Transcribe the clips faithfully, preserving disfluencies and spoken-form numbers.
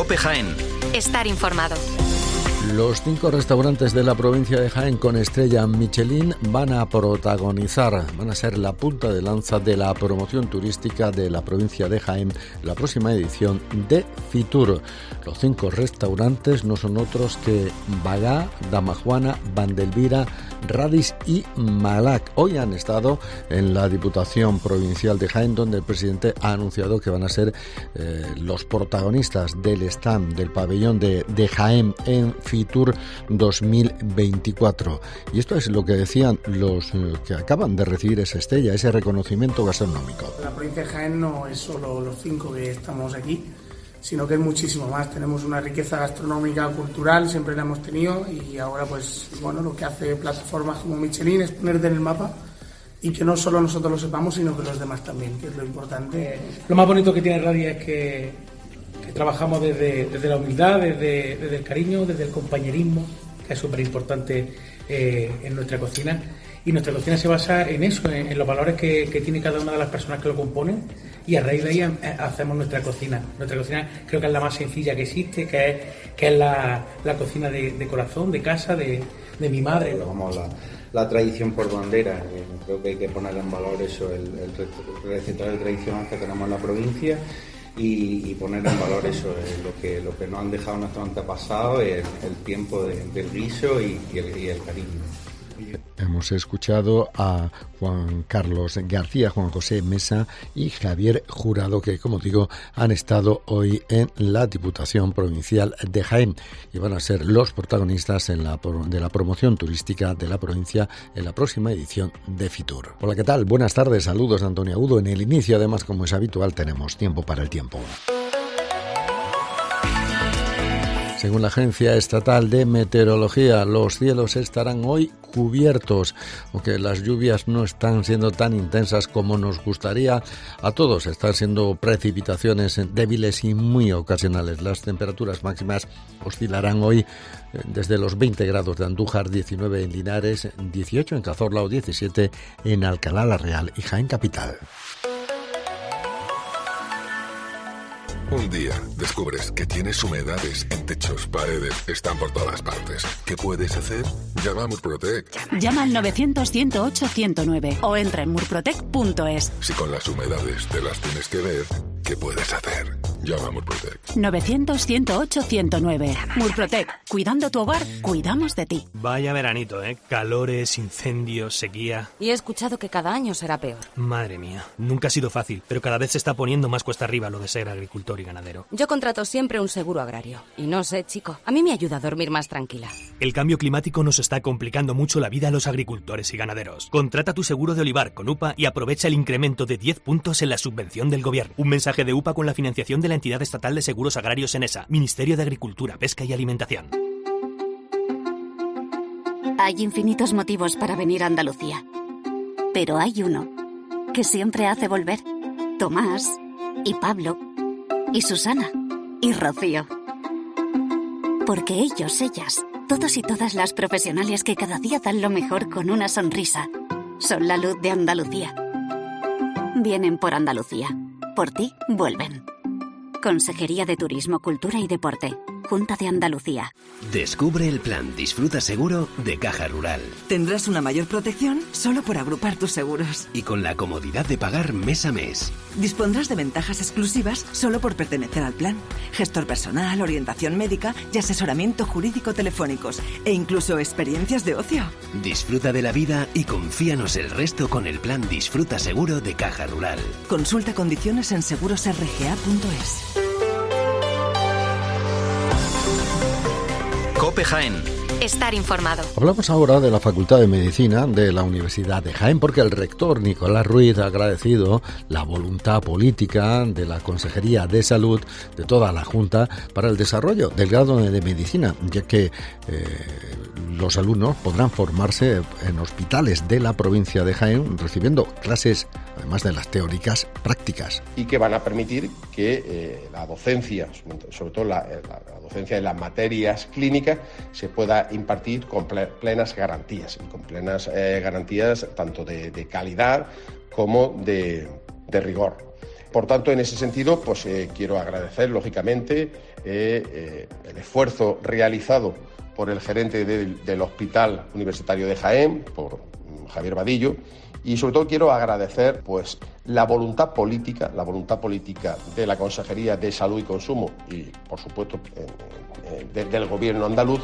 COPE Jaén. Estar informado. Los cinco restaurantes de la provincia de Jaén con estrella Michelin van a protagonizar, van a ser la punta de lanza de la promoción turística de la provincia de Jaén, la próxima edición de Fitur. Los cinco restaurantes no son otros que Bagá, Damajuana, Vandelvira, Radis y Malac. Hoy han estado en la Diputación Provincial de Jaén, donde el presidente ha anunciado que van a ser eh, los protagonistas del stand del pabellón de, de Jaén en Fitur dos mil veinticuatro. Y esto es lo que decían los eh, que acaban de recibir esa estrella, ese reconocimiento gastronómico. La provincia de Jaén no es solo los cinco que estamos aquí, sino que es muchísimo más. Tenemos una riqueza gastronómica, cultural, siempre la hemos tenido, y ahora pues bueno, lo que hace plataformas como Michelin es ponerte en el mapa y que no solo nosotros lo sepamos, sino que los demás también, que es lo importante. Lo más bonito que tiene Radis es que, que trabajamos desde, desde la humildad, desde, desde el cariño, desde el compañerismo, que es súper importante eh, en nuestra cocina. Y nuestra cocina se basa en eso, en, en los valores que, que tiene cada una de las personas que lo componen, y a raíz de ahí eh, hacemos nuestra cocina. Nuestra cocina creo que es la más sencilla que existe, que es, que es la, la cocina de, de corazón, de casa, de, de mi madre. Vamos, la, la tradición por bandera, eh, creo que hay que poner en valor eso, el, el recetario tradicional que tenemos en la provincia, y, y poner en valor eso, eh, lo que lo que nos han dejado nuestros antepasados, el, el tiempo de, del guiso y, y, el, y el cariño. Hemos escuchado a Juan Carlos García, Juan José Mesa y Javier Jurado, que, como digo, han estado hoy en la Diputación Provincial de Jaén y van a ser los protagonistas en la, de la promoción turística de la provincia en la próxima edición de Fitur. Hola, ¿qué tal? Buenas tardes, saludos de Antonio Agudo. En el inicio, además, como es habitual, tenemos tiempo para el tiempo. Según la Agencia Estatal de Meteorología, los cielos estarán hoy cubiertos, aunque las lluvias no están siendo tan intensas como nos gustaría a todos. Están siendo precipitaciones débiles y muy ocasionales. Las temperaturas máximas oscilarán hoy desde los veinte grados de Andújar, diecinueve en Linares, dieciocho en Cazorla o diecisiete en Alcalá la Real y Jaén Capital. Un día descubres que tienes humedades en techos, paredes, están por todas partes. ¿Qué puedes hacer? Llama a Murprotec. Llama al novecientos, ciento ocho, ciento nueve o entra en murprotec punto es. Si con las humedades te las tienes que ver, ¿qué puedes hacer? Llama a Murprotec. novecientos, ciento ocho, ciento nueve. Murprotec. Cuidando tu hogar, cuidamos de ti. Vaya veranito, ¿eh? Calores, incendios, sequía. Y he escuchado que cada año será peor. Madre mía. Nunca ha sido fácil, pero cada vez se está poniendo más cuesta arriba lo de ser agricultor y ganadero. Yo contrato siempre un seguro agrario. Y no sé, chico, a mí me ayuda a dormir más tranquila. El cambio climático nos está complicando mucho la vida a los agricultores y ganaderos. Contrata tu seguro de olivar con U P A y aprovecha el incremento de diez puntos en la subvención del gobierno. Un mensaje de U P A con la financiación de la Entidad Estatal de Seguros Agrarios ENESA, Ministerio de Agricultura, Pesca y Alimentación. Hay infinitos motivos para venir a Andalucía, pero hay uno que siempre hace volver. Tomás y Pablo y Susana y Rocío. Porque ellos, ellas, todos y todas las profesionales que cada día dan lo mejor con una sonrisa, son la luz de Andalucía. Vienen por Andalucía. Por ti, vuelven. Consejería de Turismo, Cultura y Deporte. Junta de Andalucía. Descubre el plan Disfruta Seguro de Caja Rural. Tendrás una mayor protección solo por agrupar tus seguros. Y con la comodidad de pagar mes a mes. Dispondrás de ventajas exclusivas solo por pertenecer al plan. Gestor personal, orientación médica y asesoramiento jurídico telefónicos. E incluso experiencias de ocio. Disfruta de la vida y confíanos el resto con el plan Disfruta Seguro de Caja Rural. Consulta condiciones en seguros r g a punto es. COPE Jaén. Estar informado. Hablamos ahora de la Facultad de Medicina de la Universidad de Jaén, porque el rector Nicolás Ruiz ha agradecido la voluntad política de la Consejería de Salud, de toda la Junta, para el desarrollo del grado de Medicina, ya que eh, los alumnos podrán formarse en hospitales de la provincia de Jaén, recibiendo clases, además de las teóricas, prácticas. Y que van a permitir que eh, la docencia, sobre todo la, la, la docencia de las materias clínicas, se pueda impartir con plenas garantías, y con plenas eh, garantías tanto de, de calidad como de, de rigor. por tanto, en ese sentido, pues eh, quiero agradecer, lógicamente, eh, eh, el esfuerzo realizado por el gerente del, del Hospital Universitario de Jaén, por Javier Vadillo, y sobre todo quiero agradecer pues la voluntad política, la voluntad política de la Consejería de Salud y Consumo y, por supuesto, eh, eh, de, del Gobierno andaluz.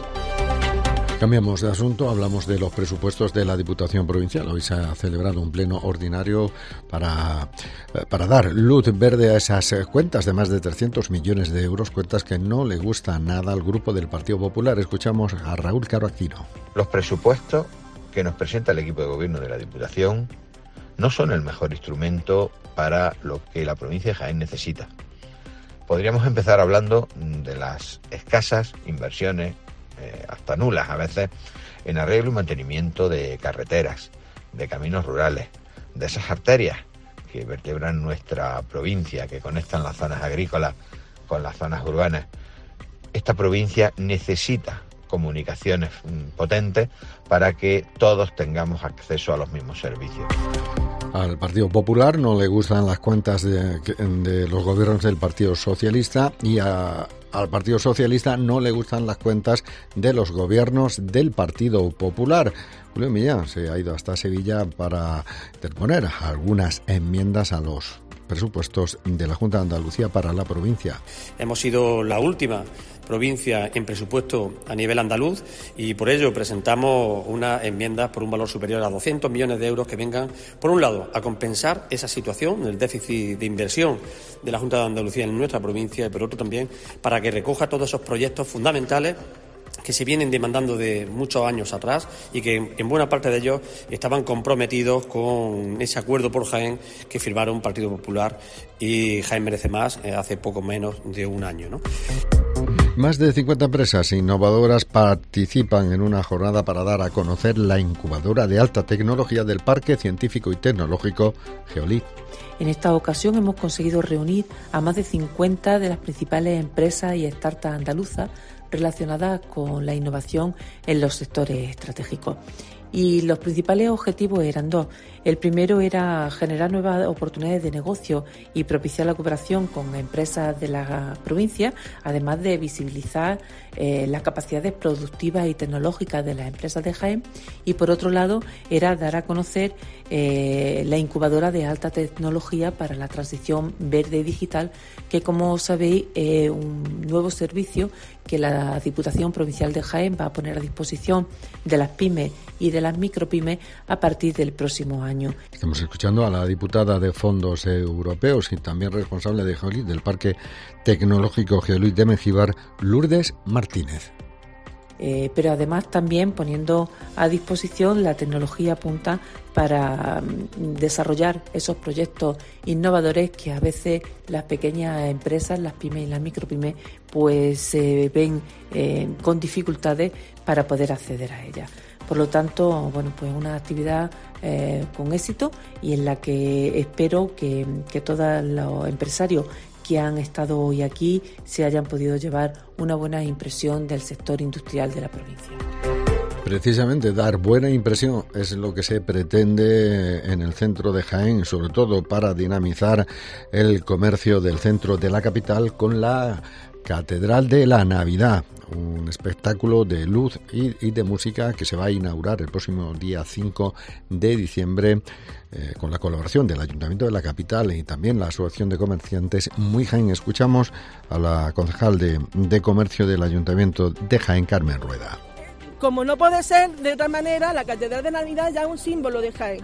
Cambiamos de asunto, hablamos de los presupuestos de la Diputación Provincial. Hoy se ha celebrado un pleno ordinario para, para dar luz verde a esas cuentas de más de trescientos millones de euros, cuentas que no le gustan nada al Grupo del Partido Popular. Escuchamos a Raúl Caro-Aquino. Los presupuestos que nos presenta el equipo de gobierno de la Diputación no son el mejor instrumento para lo que la provincia de Jaén necesita. Podríamos empezar hablando de las escasas inversiones, eh, hasta nulas a veces, en arreglo y mantenimiento de carreteras, de caminos rurales, de esas arterias que vertebran nuestra provincia, que conectan las zonas agrícolas con las zonas urbanas. Esta provincia necesita comunicaciones potentes para que todos tengamos acceso a los mismos servicios. Al Partido Popular no le gustan las cuentas de, de los gobiernos del Partido Socialista y a, al Partido Socialista no le gustan las cuentas de los gobiernos del Partido Popular. Julio Millán se ha ido hasta Sevilla para interponer algunas enmiendas a los presupuestos de la Junta de Andalucía para la provincia. Hemos sido la última provincia en presupuesto a nivel andaluz y por ello presentamos unas enmiendas por un valor superior a doscientos millones de euros que vengan, por un lado, a compensar esa situación, el déficit de inversión de la Junta de Andalucía en nuestra provincia y por otro también para que recoja todos esos proyectos fundamentales que se vienen demandando de muchos años atrás y que en buena parte de ellos estaban comprometidos con ese acuerdo por Jaén que firmaron Partido Popular y Jaén Merece Más eh, hace poco menos de un año, ¿no? Más de cincuenta empresas innovadoras participan en una jornada para dar a conocer la incubadora de alta tecnología del Parque Científico y Tecnológico Geolit. En esta ocasión hemos conseguido reunir a más de cincuenta de las principales empresas y startups andaluzas relacionadas con la innovación en los sectores estratégicos. Y los principales objetivos eran dos. El primero era generar nuevas oportunidades de negocio y propiciar la cooperación con empresas de la provincia, además de visibilizar eh, las capacidades productivas y tecnológicas de las empresas de Jaén. Y por otro lado, era dar a conocer eh, la incubadora de alta tecnología para la transición verde y digital, que, como sabéis, es un nuevo servicio que la Diputación Provincial de Jaén va a poner a disposición de las pymes y de las micropymes a partir del próximo año. Estamos escuchando a la diputada de Fondos Europeos y también responsable de Geolit, del Parque Tecnológico Geolit de Mengíbar, Lourdes Martínez. Eh, pero además también poniendo a disposición la tecnología punta para um, desarrollar esos proyectos innovadores que a veces las pequeñas empresas, las pymes y las micropymes, pues se eh, ven eh, con dificultades para poder acceder a ellas. Por lo tanto, bueno, pues una actividad eh, con éxito y en la que espero que, que todos los empresarios que han estado hoy aquí se hayan podido llevar una buena impresión del sector industrial de la provincia. Precisamente dar buena impresión es lo que se pretende en el centro de Jaén, sobre todo para dinamizar el comercio del centro de la capital con la Catedral de la Navidad, un espectáculo de luz y, y de música que se va a inaugurar el próximo día cinco de diciembre eh, con la colaboración del Ayuntamiento de la capital y también la Asociación de Comerciantes Muy Jaén. Escuchamos a la concejal de, de Comercio del Ayuntamiento de Jaén, Carmen Rueda. Como no puede ser de otra manera, la Catedral de Navidad ya es un símbolo de Jaén.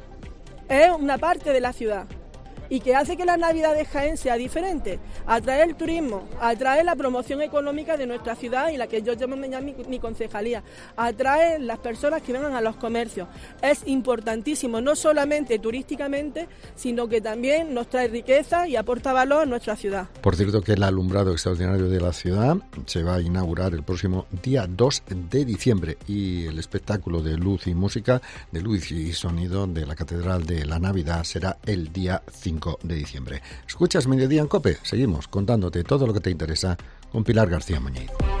Es una parte de la ciudad. Y que hace que la Navidad de Jaén sea diferente, atraer el turismo, atraer la promoción económica de nuestra ciudad y la que yo llamo ya mi, mi concejalía, atraer las personas que vengan a los comercios. Es importantísimo, no solamente turísticamente, sino que también nos trae riqueza y aporta valor a nuestra ciudad. Por cierto, que el alumbrado extraordinario de la ciudad se va a inaugurar el próximo día dos de diciembre y el espectáculo de luz y música, de luz y sonido de la Catedral de la Navidad será el día cinco de diciembre. Escuchas Mediodía en COPE. Seguimos contándote todo lo que te interesa con Pilar García Muñiz.